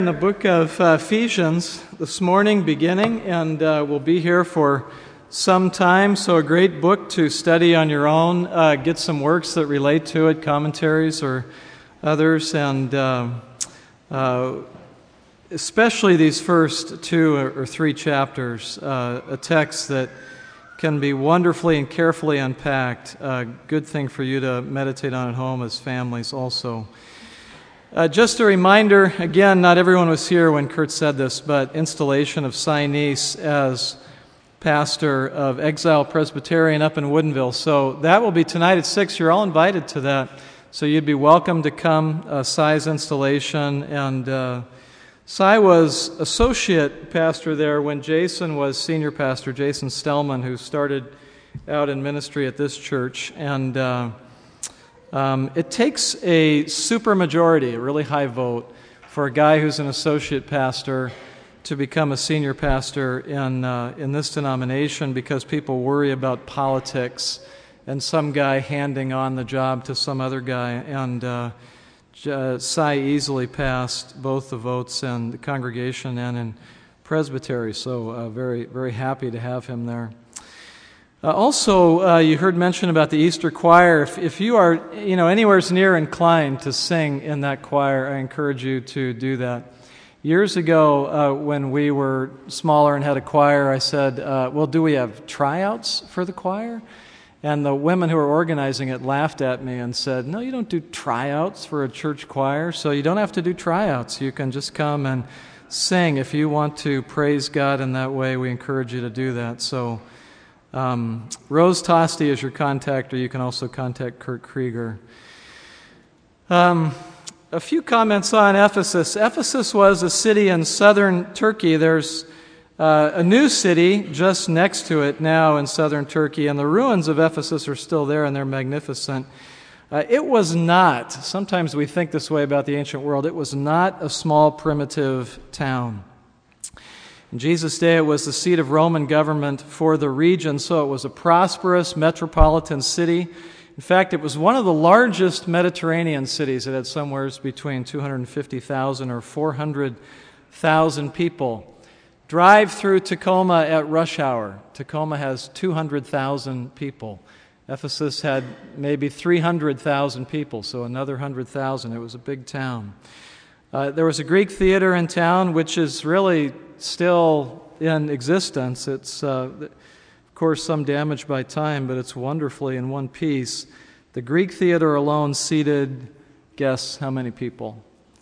In the book of Ephesians this morning beginning, and we'll be here for some time, so a great book to study on your own, get some works that relate to it, commentaries or others, and especially these first 2 or 3 chapters, a text that can be wonderfully and carefully unpacked, a good thing for you to meditate on at home as families also. Just a reminder, again, not everyone was here when Kurt said this, but installation of Cy Neese as pastor of Exile Presbyterian up in Woodinville. So that will be tonight at 6. You're all invited to that. So you'd be welcome to come, Cy's installation. And Cy was associate pastor there when Jason was senior pastor, Jason Stellman, who started out in ministry at this church. And it takes a supermajority, a really high vote, for a guy who's an associate pastor to become a senior pastor in this denomination, because people worry about politics and some guy handing on the job to some other guy. And Cy easily passed both the votes in the congregation and in presbytery, so very, very happy to have him there. Also, you heard mention about the Easter choir. If you are, anywhere near inclined to sing in that choir, I encourage you to do that. Years ago, when we were smaller and had a choir, I said, well, do we have tryouts for the choir? And the women who were organizing it laughed at me and said, no, you don't do tryouts for a church choir, so you don't have to do tryouts. You can just come and sing. If you want to praise God in that way, we encourage you to do that. So Rose Tosti is your contact, or you can also contact Kurt Krieger. A few comments on Ephesus. Ephesus was a city in southern Turkey. There's a new city just next to it now in southern Turkey, and the ruins of Ephesus are still there, and they're magnificent. It was not, sometimes we think this way about the ancient world, it was not a small primitive town. In Jesus' day, it was the seat of Roman government for the region, so it was a prosperous metropolitan city. In fact, it was one of the largest Mediterranean cities. It had somewhere between 250,000 or 400,000 people. Drive through Tacoma at rush hour. Tacoma has 200,000 people. Ephesus had maybe 300,000 people, so another 100,000. It was a big town. There was a Greek theater in town, which is really still in existence. It's, of course, some damaged by time, but it's wonderfully in one piece. The Greek theater alone seated, guess how many people?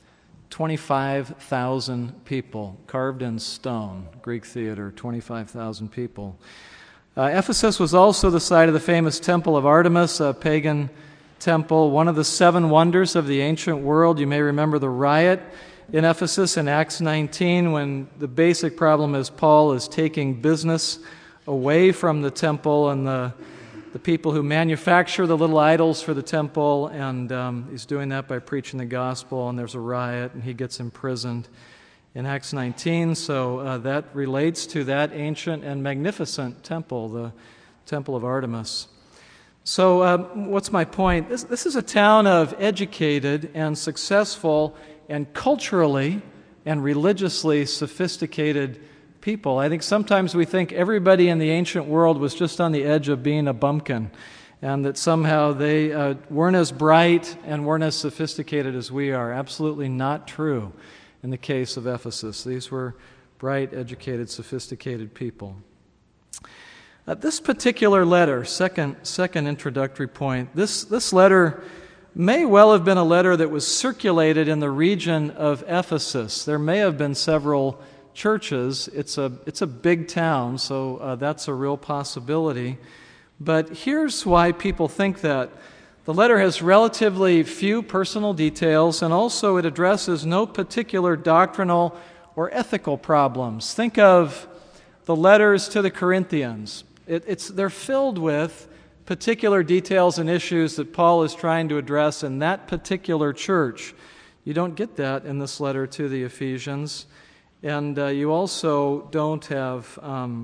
25,000 people, carved in stone. Greek theater, 25,000 people. Ephesus was also the site of the famous Temple of Artemis, a pagan temple, one of the 7 wonders of the ancient world. You may remember the riot in Ephesus in Acts 19, when the basic problem is Paul is taking business away from the temple and the people who manufacture the little idols for the temple, and he's doing that by preaching the gospel, and there's a riot, and he gets imprisoned in Acts 19. So that relates to that ancient and magnificent temple, the Temple of Artemis. So what's my point? This is a town of educated and successful and culturally and religiously sophisticated people. I think sometimes we think everybody in the ancient world was just on the edge of being a bumpkin, and that somehow they weren't as bright and weren't as sophisticated as we are. Absolutely not true in the case of Ephesus. These were bright, educated, sophisticated people. This particular letter, second introductory point, this letter may well have been a letter that was circulated in the region of Ephesus. There may have been several churches. It's a big town, so that's a real possibility. But here's why people think that. The letter has relatively few personal details, and also it addresses no particular doctrinal or ethical problems. Think of the letters to the Corinthians. They're filled with particular details and issues that Paul is trying to address in that particular church. You don't get that in this letter to the Ephesians, and you also don't have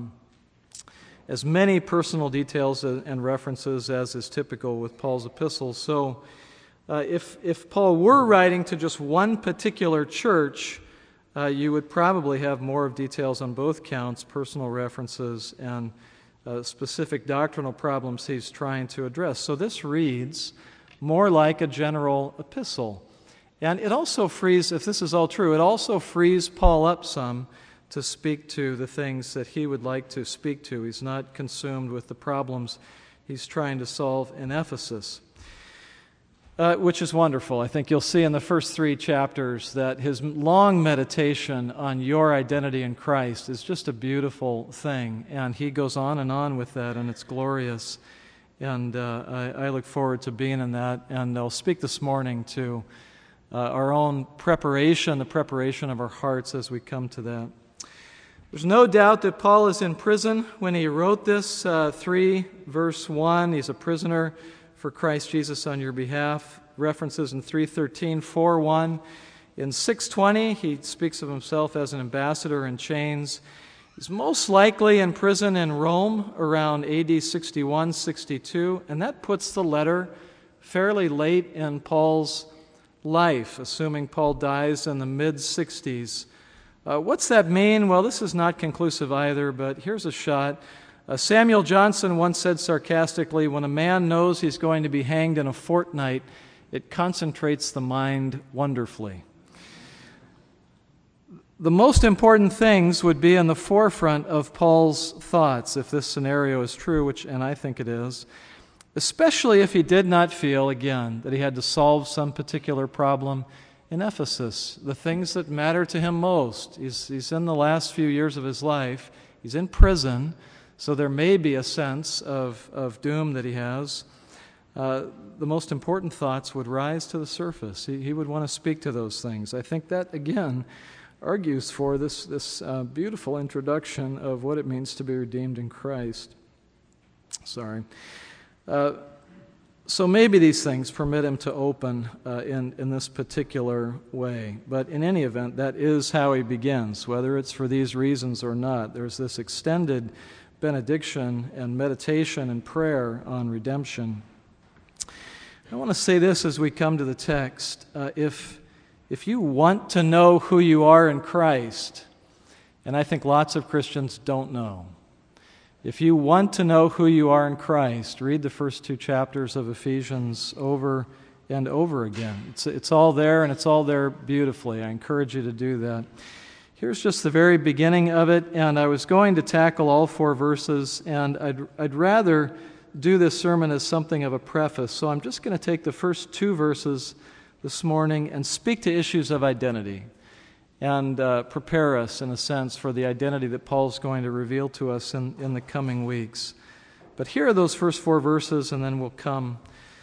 as many personal details and references as is typical with Paul's epistles. So if Paul were writing to just one particular church, you would probably have more of details on both counts, personal references and specific doctrinal problems he's trying to address. So this reads more like a general epistle. And it also frees, if this is all true, it also frees Paul up some to speak to the things that he would like to speak to. He's not consumed with the problems he's trying to solve in Ephesus, which is wonderful. I think you'll see in the first 3 chapters that his long meditation on your identity in Christ is just a beautiful thing, and he goes on and on with that, and it's glorious. And I look forward to being in that, and I'll speak this morning to our own preparation, the preparation of our hearts as we come to that. There's no doubt that Paul is in prison when he wrote this. 3 verse 1, he's a prisoner for Christ Jesus on your behalf. References in 3:13, 4:1. In 6:20, he speaks of himself as an ambassador in chains. He's most likely in prison in Rome around AD 61, 62, and that puts the letter fairly late in Paul's life, assuming Paul dies in the mid-60s. What's that mean? Well, this is not conclusive either, but here's a shot. Samuel Johnson once said sarcastically, when a man knows he's going to be hanged in a fortnight, it concentrates the mind wonderfully. The most important things would be in the forefront of Paul's thoughts, if this scenario is true, and I think it is, especially if he did not feel, again, that he had to solve some particular problem in Ephesus, the things that matter to him most. He's in the last few years of his life. He's in prison, so there may be a sense of doom that he has. The most important thoughts would rise to the surface. He would want to speak to those things. I think that, again, argues for this beautiful introduction of what it means to be redeemed in Christ. So maybe these things permit him to open in this particular way. But in any event, that is how he begins, whether it's for these reasons or not. There's this extended benediction and meditation and prayer on redemption. I want to say this as we come to the text. If you want to know who you are in Christ, and I think lots of Christians don't know, if you want to know who you are in Christ, read the first 2 chapters of Ephesians over and over again. It's all there, and it's all there beautifully. I encourage you to do that. Here's just the very beginning of it, and I was going to tackle all 4 verses, and I'd rather do this sermon as something of a preface, so I'm just going to take the first 2 verses this morning and speak to issues of identity and prepare us, in a sense, for the identity that Paul's going to reveal to us in the coming weeks. But here are those first 4 verses, and then we'll come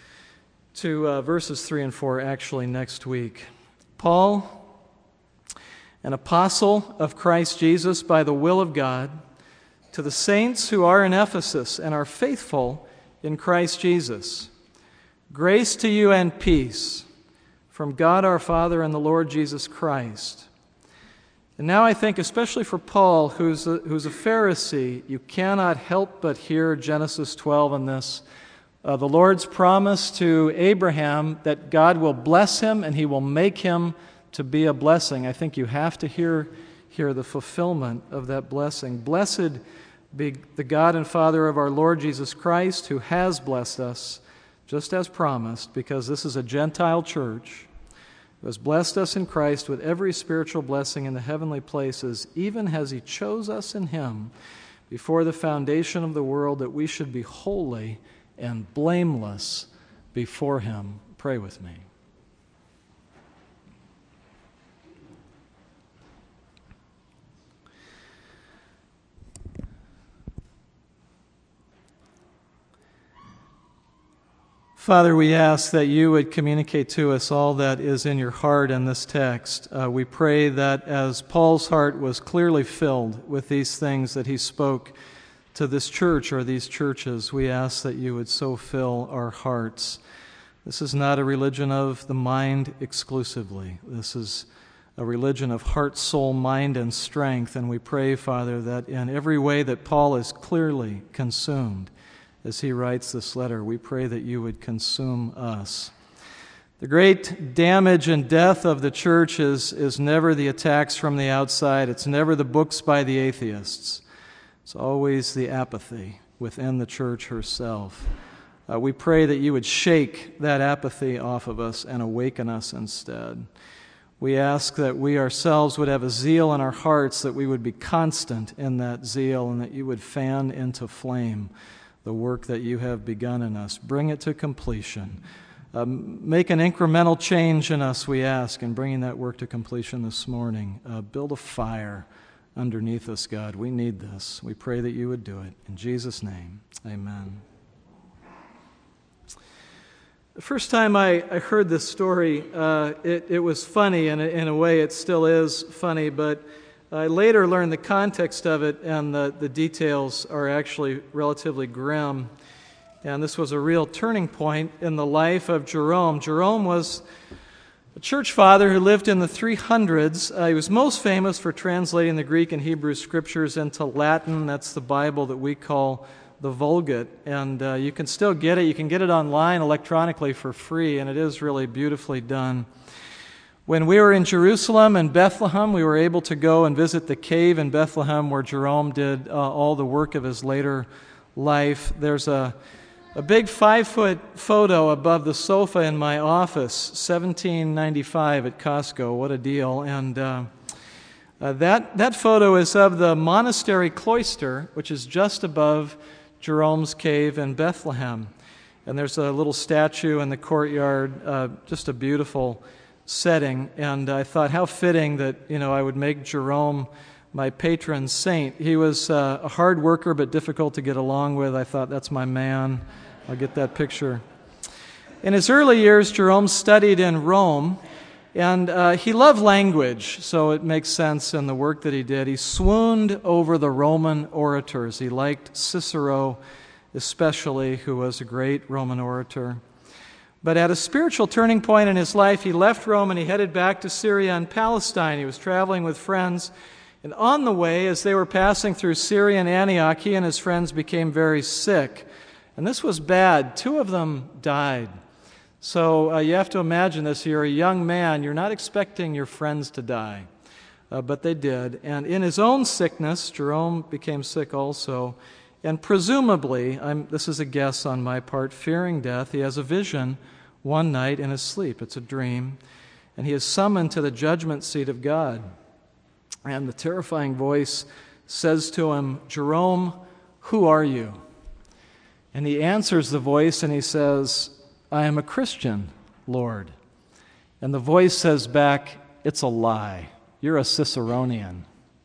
to verses 3 and 4 actually next week. Paul, an apostle of Christ Jesus by the will of God, to the saints who are in Ephesus and are faithful in Christ Jesus, grace to you and peace from God our Father and the Lord Jesus Christ. And now I think, especially for Paul, who's a Pharisee, you cannot help but hear Genesis 12 in this. The Lord's promise to Abraham that God will bless him and he will make him to be a blessing. I think you have to hear the fulfillment of that blessing. Blessed be the God and Father of our Lord Jesus Christ, who has blessed us, just as promised, because this is a Gentile church, who has blessed us in Christ with every spiritual blessing in the heavenly places, even as he chose us in him before the foundation of the world, that we should be holy and blameless before him. Pray with me. Father, we ask that you would communicate to us all that is in your heart in this text. We pray that as Paul's heart was clearly filled with these things that he spoke to this church or these churches, we ask that you would so fill our hearts. This is not a religion of the mind exclusively. This is a religion of heart, soul, mind, and strength. And we pray, Father, that in every way that Paul is clearly consumed as he writes this letter, we pray that you would consume us. The great damage and death of the church is never the attacks from the outside. It's never the books by the atheists. It's always the apathy within the church herself. We pray that you would shake that apathy off of us and awaken us instead. We ask that we ourselves would have a zeal in our hearts, that we would be constant in that zeal, and that you would fan into flame the work that you have begun in us. Bring it to completion. Make an incremental change in us, we ask, in bringing that work to completion this morning. Build a fire underneath us, God. We need this. We pray that you would do it. In Jesus' name, amen. The first time I heard this story, it was funny, and in a way it still is funny, but I later learned the context of it, and the details are actually relatively grim. And this was a real turning point in the life of Jerome. Jerome was a church father who lived in the 300s. He was most famous for translating the Greek and Hebrew scriptures into Latin. That's the Bible that we call the Vulgate. And you can still get it. You can get it online electronically for free, and it is really beautifully done. When we were in Jerusalem and Bethlehem, we were able to go and visit the cave in Bethlehem where Jerome did all the work of his later life. There's a big 5-foot photo above the sofa in my office, $17.95 at Costco. What a deal. And that photo is of the monastery cloister, which is just above Jerome's cave in Bethlehem. And there's a little statue in the courtyard, just a beautiful setting. And I thought, how fitting that, I would make Jerome my patron saint. He was a hard worker but difficult to get along with. I thought, that's my man. I'll get that picture. In his early years, Jerome studied in Rome, and he loved language, so it makes sense in the work that he did. He swooned over the Roman orators. He liked Cicero especially, who was a great Roman orator. But at a spiritual turning point in his life, he left Rome and he headed back to Syria and Palestine. He was traveling with friends, and on the way, as they were passing through Syria and Antioch, he and his friends became very sick. And this was bad. 2 of them died. So you have to imagine this. You're a young man. You're not expecting your friends to die. But they did. And in his own sickness, Jerome became sick also. And presumably, this is a guess on my part, fearing death, he has a vision one night in his sleep. It's a dream. And he is summoned to the judgment seat of God. And the terrifying voice says to him, "Jerome, who are you?" And he answers the voice and he says, "I am a Christian, Lord." And the voice says back, "It's a lie. You're a Ciceronian."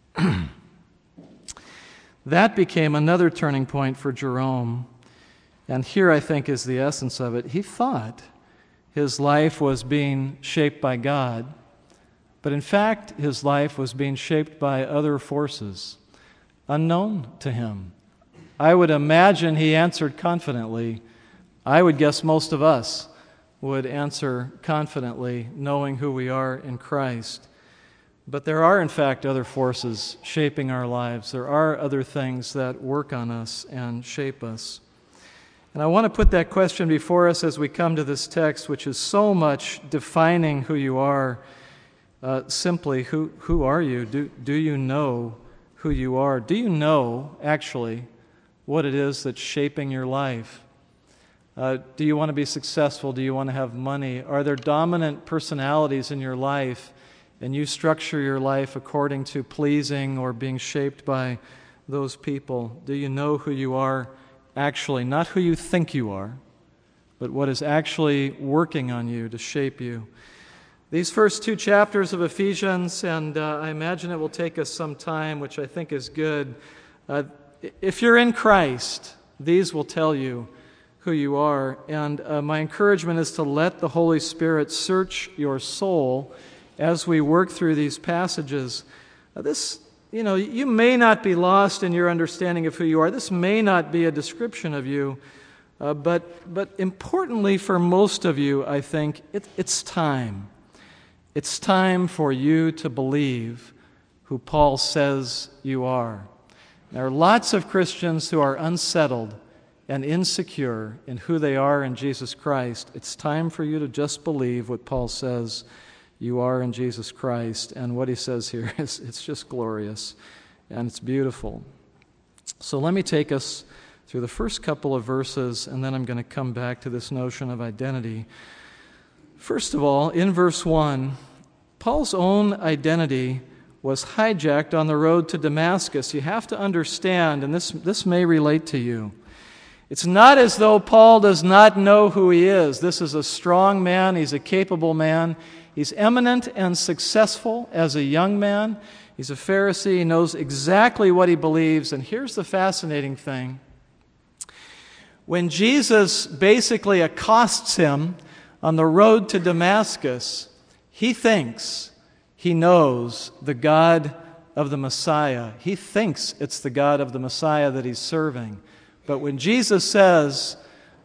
That became another turning point for Jerome. And here I think is the essence of it. He thought his life was being shaped by God, but in fact his life was being shaped by other forces unknown to him. I would imagine he answered confidently. I would guess most of us would answer confidently, knowing who we are in Christ. But there are, in fact, other forces shaping our lives. There are other things that work on us and shape us. And I want to put that question before us as we come to this text, which is so much defining who you are. Simply, who are you? Do you know who you are? Do you know, actually, what it is that's shaping your life? Do you want to be successful? Do you want to have money? Are there dominant personalities in your life, and you structure your life according to pleasing or being shaped by those people? Do you know who you are actually? Not who you think you are, but what is actually working on you to shape you. These first 2 chapters of Ephesians, and I imagine it will take us some time, which I think is good. If you're in Christ, these will tell you who you are. And my encouragement is to let the Holy Spirit search your soul as we work through these passages. You may not be lost in your understanding of who you are. This may not be a description of you, but importantly for most of you, I think, it's time. It's time for you to believe who Paul says you are. There are lots of Christians who are unsettled and insecure in who they are in Jesus Christ, it's time for you to just believe what Paul says you are in Jesus Christ. And what he says here is it's just glorious and it's beautiful. So let me take us through the first couple of verses, and then I'm going to come back to this notion of identity. First of all, in verse 1, Paul's own identity was hijacked on the road to Damascus. You have to understand, and this may relate to you, it's not as though Paul does not know who he is. This is a strong man. He's a capable man. He's eminent and successful as a young man. He's a Pharisee. He knows exactly what he believes. And here's the fascinating thing. When Jesus basically accosts him on the road to Damascus, he thinks he knows the God of the Messiah. He thinks it's the God of the Messiah that he's serving. But when Jesus speaks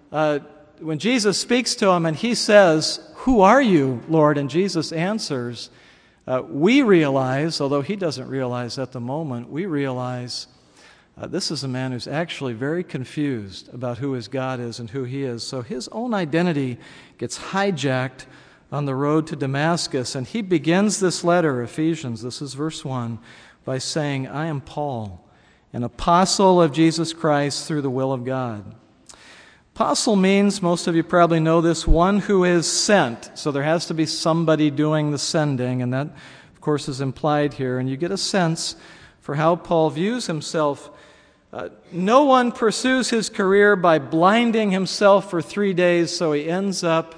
to him and he says, "Who are you, Lord?" and Jesus answers, we realize, although he doesn't realize at the moment, we realize this is a man who's actually very confused about who his God is and who he is. So his own identity gets hijacked on the road to Damascus, and he begins this letter, Ephesians, this is verse 1, by saying, "I am Paul, an apostle of Jesus Christ through the will of God." Apostle means, most of you probably know this, one who is sent. So there has to be somebody doing the sending, and that, of course, is implied here. And you get a sense for how Paul views himself. No one pursues his career by blinding himself for 3 days, so he ends up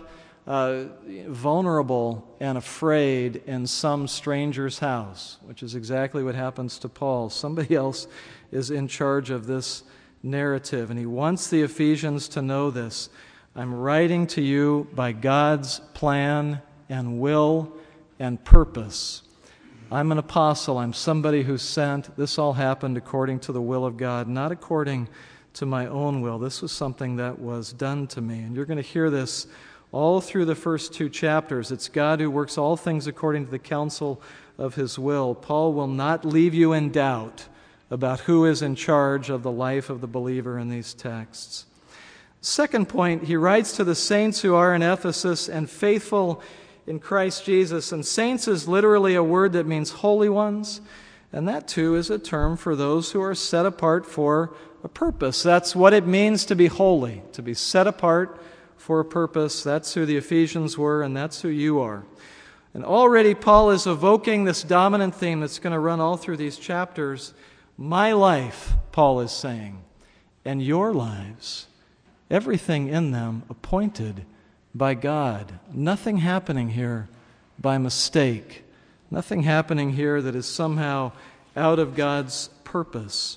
vulnerable and afraid in some stranger's house, which is exactly what happens to Paul. Somebody else is in charge of this narrative, and he wants the Ephesians to know this. I'm writing to you by God's plan and will and purpose. I'm an apostle. I'm somebody who's sent. This all happened according to the will of God, not according to my own will. This was something that was done to me. And you're going to hear this all through the first 2 chapters. It's God who works all things according to the counsel of his will. Paul will not leave you in doubt about who is in charge of the life of the believer in these texts. Second point, he writes to the saints who are in Ephesus and faithful in Christ Jesus. And saints is literally a word that means holy ones. And that too is a term for those who are set apart for a purpose. That's what it means to be holy, to be set apart for a purpose. That's who the Ephesians were, and that's who you are. And already Paul is evoking this dominant theme that's going to run all through these chapters. My life, Paul is saying, and your lives, everything in them appointed by God. Nothing happening here by mistake. Nothing happening here that is somehow out of God's purpose.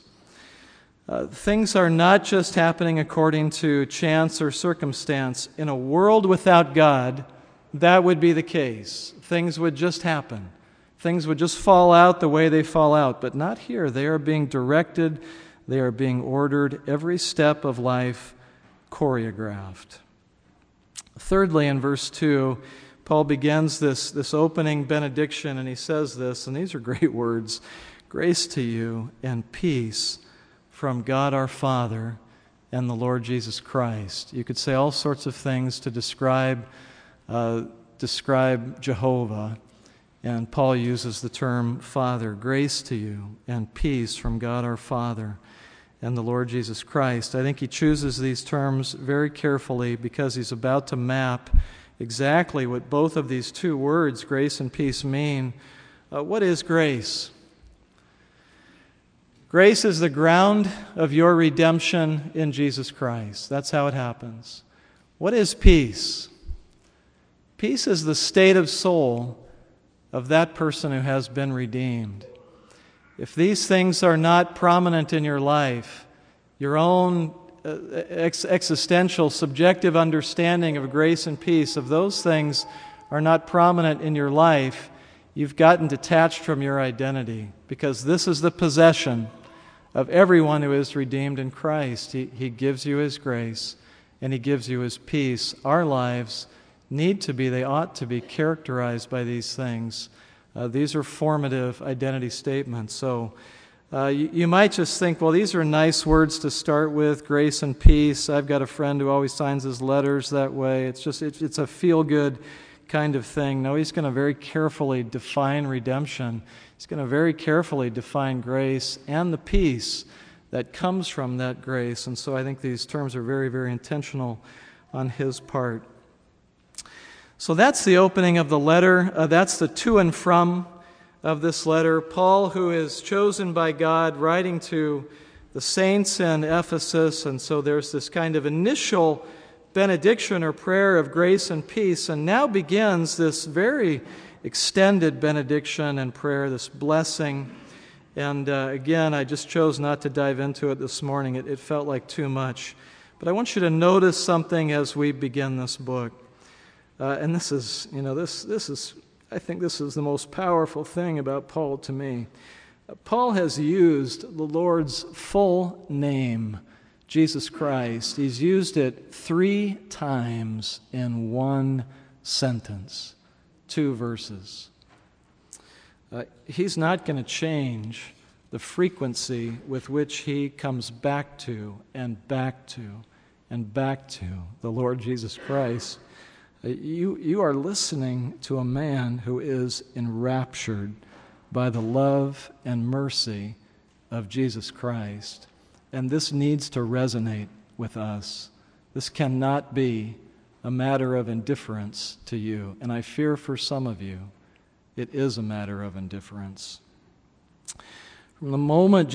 Things are not just happening according to chance or circumstance. In a world without God, that would be the case. Things would just happen. Things would just fall out the way they fall out. But not here. They are being directed. They are being ordered. Every step of life choreographed. Thirdly, in verse 2, Paul begins this opening benediction, and he says this, and these are great words: "Grace to you and peace from God our Father and the Lord Jesus Christ." You could say all sorts of things to describe Jehovah, and Paul uses the term Father. Grace to you and peace from God our Father and the Lord Jesus Christ. I think he chooses these terms very carefully because he's about to map exactly what both of these two words, grace and peace, mean. What is grace? Grace is the ground of your redemption in Jesus Christ. That's how it happens. What is peace? Peace is the state of soul of that person who has been redeemed. If these things are not prominent in your life, your own existential, subjective understanding of grace and peace, if those things are not prominent in your life, you've gotten detached from your identity, because this is the possession of everyone who is redeemed in Christ. He gives you His grace, and He gives you His peace. Our lives they ought to be characterized by these things. These are formative identity statements. So You might just think, well, these are nice words to start with, grace and peace. I've got a friend who always signs his letters that way. It's a feel-good kind of thing. No, he's going to very carefully define redemption. He's going to very carefully define grace and the peace that comes from that grace. And so I think these terms are very, very intentional on his part. So that's the opening of the letter. That's the to and from of this letter. Paul, who is chosen by God, writing to the saints in Ephesus, and so there's this kind of initial benediction or prayer of grace and peace, and now begins this very extended benediction and prayer, this blessing. And again, I just chose not to dive into it this morning. It felt like too much. But I want you to notice something as we begin this book. And this is, I think this is the most powerful thing about Paul to me. Paul has used the Lord's full name, Jesus Christ. He's used it 3 times in one sentence, 2 verses. He's not going to change the frequency with which he comes back to and back to and back to the Lord Jesus Christ. You are listening to a man who is enraptured by the love and mercy of Jesus Christ. And this needs to resonate with us. This cannot be a matter of indifference to you. And I fear for some of you, it is a matter of indifference. From the moment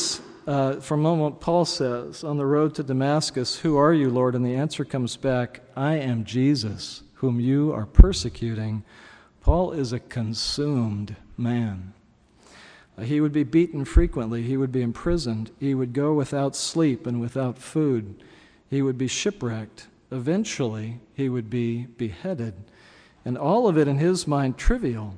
Paul says on the road to Damascus, "Who are you, Lord?" and the answer comes back, "I am Jesus, whom you are persecuting," Paul is a consumed man. He would be beaten frequently. He would be imprisoned. He would go without sleep and without food. He would be shipwrecked. Eventually, he would be beheaded. And all of it in his mind trivial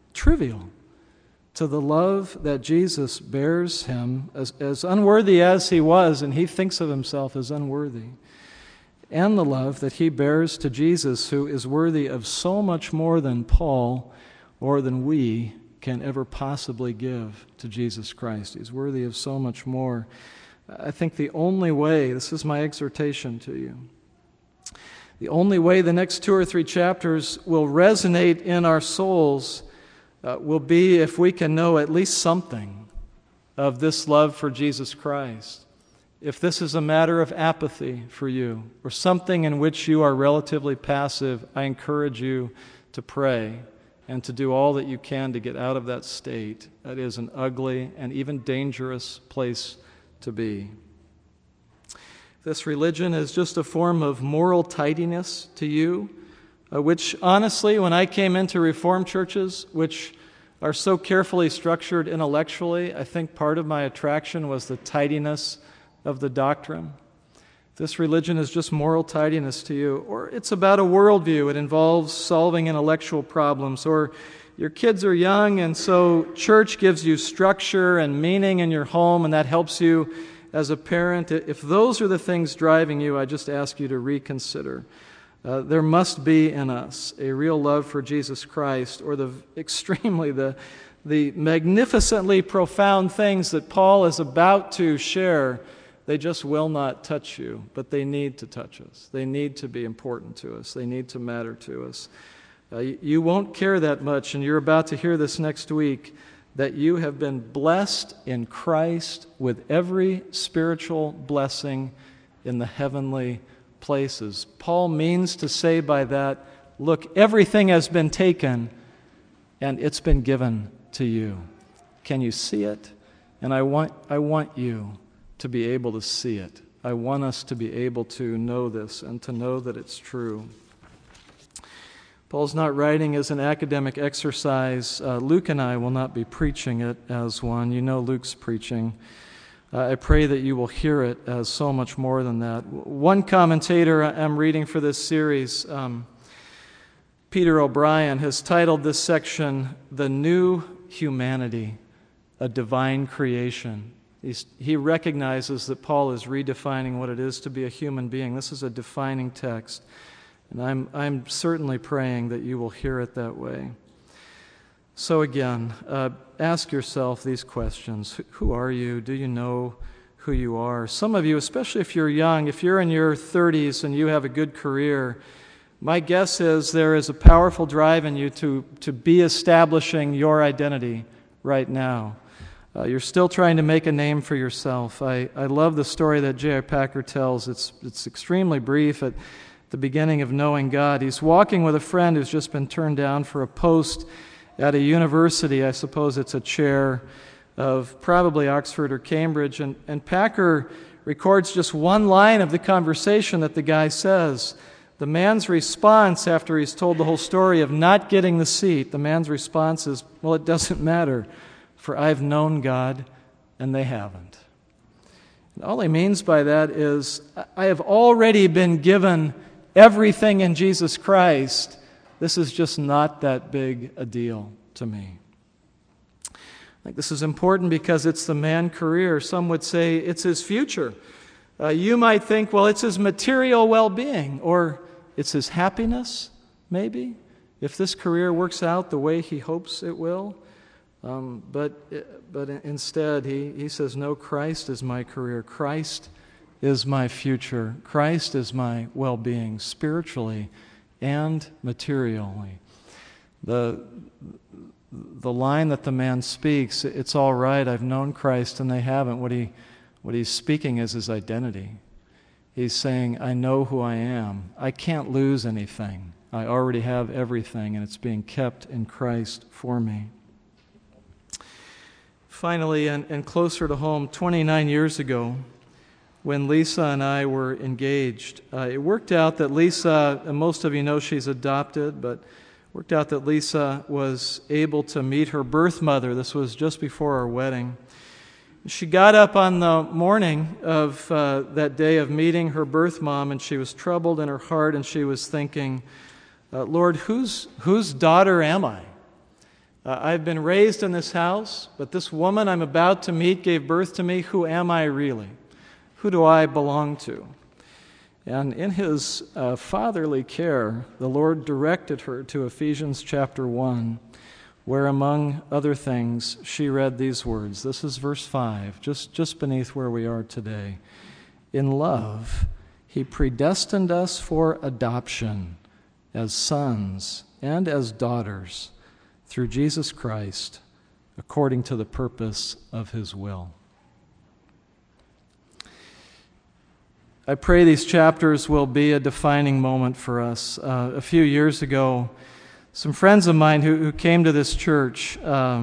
to the love that Jesus bears him, as unworthy as he was, and he thinks of himself as unworthy, and the love that he bears to Jesus, who is worthy of so much more than Paul or than we can ever possibly give to Jesus Christ. He's worthy of so much more. I think the only way, this is my exhortation to you, the only way the next 2 or 3 chapters will resonate in our souls will be if we can know at least something of this love for Jesus Christ. If this is a matter of apathy for you, or something in which you are relatively passive, I encourage you to pray and to do all that you can to get out of that state. That is an ugly and even dangerous place to be. This religion is just a form of moral tidiness to you, which honestly, when I came into Reformed churches, which are so carefully structured intellectually, I think part of my attraction was the tidiness of the doctrine. This religion is just moral tidiness to you, or it's about a worldview. It involves solving intellectual problems, or your kids are young, and so church gives you structure and meaning in your home, and that helps you as a parent. If those are the things driving you, I just ask you to reconsider. There must be in us a real love for Jesus Christ, or the magnificently profound things that Paul is about to share. They just will not touch you, but they need to touch us. They need to be important to us. They need to matter to us. You won't care that much, and you're about to hear this next week, that you have been blessed in Christ with every spiritual blessing in the heavenly places. Paul means to say by that, look, everything has been taken, and it's been given to you. Can you see it? And I want you to be able to see it. I want us to be able to know this and to know that it's true. Paul's not writing as an academic exercise. Luke and I will not be preaching it as one. You know Luke's preaching. I pray that you will hear it as so much more than that. One commentator I'm reading for this series, Peter O'Brien, has titled this section, "The New Humanity, a Divine Creation." He recognizes that Paul is redefining what it is to be a human being. This is a defining text, and I'm certainly praying that you will hear it that way. So again, ask yourself these questions. Who are you? Do you know who you are? Some of you, especially if you're young, if you're in your 30s and you have a good career, my guess is there is a powerful drive in you to be establishing your identity right now. You're still trying to make a name for yourself. I love the story that J.I. Packer tells. It's extremely brief at the beginning of knowing God. He's walking with a friend who's just been turned down for a post at a university. I suppose it's a chair of probably Oxford or Cambridge. And Packer records just one line of the conversation that the guy says. The man's response after he's told the whole story of not getting the seat, the man's response is, well, it doesn't matter, for I've known God and they haven't. And all he means by that is, I have already been given everything in Jesus Christ. This is just not that big a deal to me. I think this is important because it's the man's career. Some would say it's his future. You might think, well, it's his material well-being, or it's his happiness, maybe, if this career works out the way he hopes it will. But instead, he says, no, Christ is my career. Christ is my future. Christ is my well-being, spiritually and materially. The line that the man speaks, it's all right, I've known Christ and they haven't. What he's speaking is his identity. He's saying, I know who I am. I can't lose anything. I already have everything, and it's being kept in Christ for me. Finally, and closer to home, 29 years ago, when Lisa and I were engaged, it worked out that Lisa, and most of you know she's adopted, but it worked out that Lisa was able to meet her birth mother. This was just before our wedding. She got up on the morning of that day of meeting her birth mom, and she was troubled in her heart, and she was thinking, Lord, whose daughter am I? I've been raised in this house, but this woman I'm about to meet gave birth to me. Who am I really? Who do I belong to? And in his fatherly care, the Lord directed her to Ephesians chapter 1, where, among other things, she read these words. This is verse 5, just beneath where we are today. In love, he predestined us for adoption as sons and as daughters through Jesus Christ, according to the purpose of his will. I pray these chapters will be a defining moment for us. A few years ago, some friends of mine who came to this church,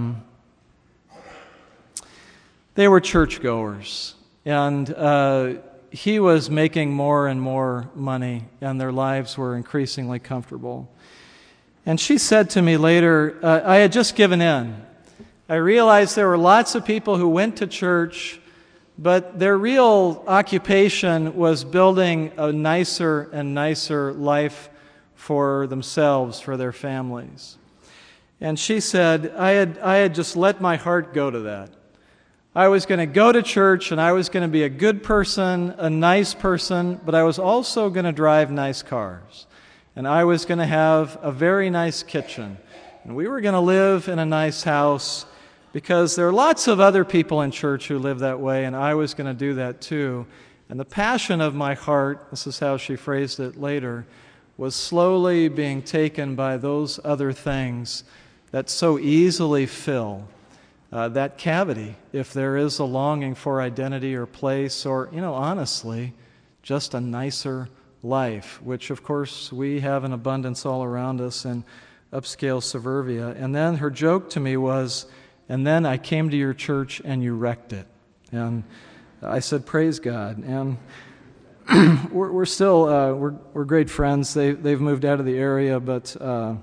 they were churchgoers, and he was making more and more money, and their lives were increasingly comfortable. And she said to me later, I had just given in. I realized there were lots of people who went to church, but their real occupation was building a nicer and nicer life for themselves, for their families. And she said, I had just let my heart go to that. I was going to go to church, and I was going to be a good person, a nice person, but I was also going to drive nice cars. And I was going to have a very nice kitchen. And we were going to live in a nice house, because there are lots of other people in church who live that way, and I was going to do that too. And the passion of my heart, this is how she phrased it later, was slowly being taken by those other things that so easily fill that cavity, if there is a longing for identity or place, or, honestly, just a nicer life, which, of course, we have in abundance all around us in upscale suburbia. And then her joke to me was, and then I came to your church and you wrecked it. And I said, praise God. And we're still we're great friends. They've moved out of the area, but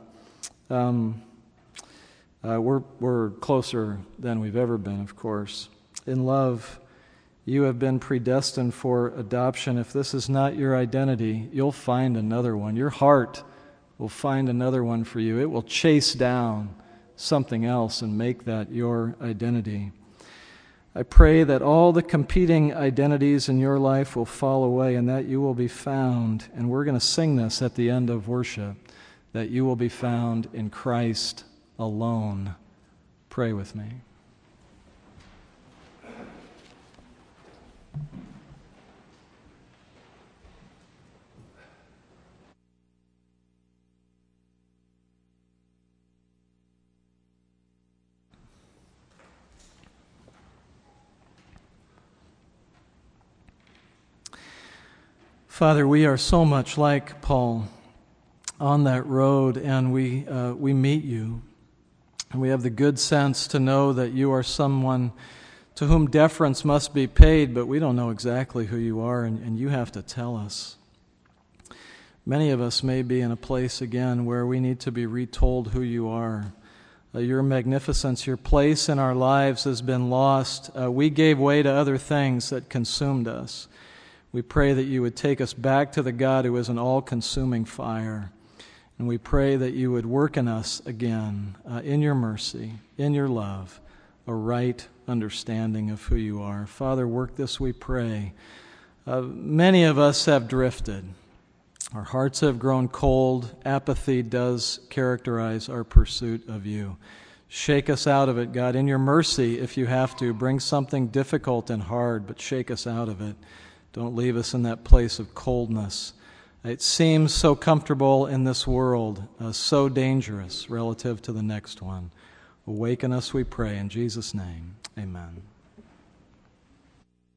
we're closer than we've ever been, of course. In love, you have been predestined for adoption. If this is not your identity, you'll find another one. Your heart will find another one for you. It will chase down something else and make that your identity. I pray that all the competing identities in your life will fall away and that you will be found, and we're going to sing this at the end of worship, that you will be found in Christ alone. Pray with me. Father, we are so much like Paul on that road, and we meet you. And we have the good sense to know that you are someone to whom deference must be paid, but we don't know exactly who you are, and you have to tell us. Many of us may be in a place again where we need to be retold who you are. Your magnificence, your place in our lives has been lost. We gave way to other things that consumed us. We pray that you would take us back to the God who is an all-consuming fire. And we pray that you would work in us again, in your mercy, in your love, a right understanding of who you are. Father, work this, we pray. Many of us have drifted. Our hearts have grown cold. Apathy does characterize our pursuit of you. Shake us out of it, God. In your mercy, if you have to, bring something difficult and hard, but shake us out of it. Don't leave us in that place of coldness. It seems so comfortable in this world, so dangerous relative to the next one. Awaken us, we pray, in Jesus' name. Amen.